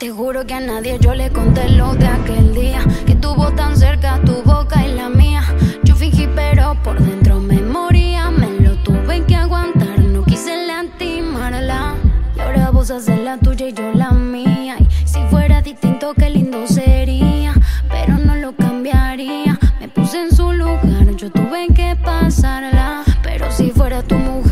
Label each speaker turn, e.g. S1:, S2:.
S1: Te juro que a nadie yo le conté lo de aquel día, que estuvo tan cerca tu boca y la mía. Yo fingí pero por dentro me moría, me lo tuve que aguantar, no quise lastimarla. Y ahora vos haces la tuya y yo la mía. Y si fuera distinto qué lindo sería, pero no lo cambiaría. Me puse en su lugar, yo tuve que pasarla. Pero si fuera tu mujer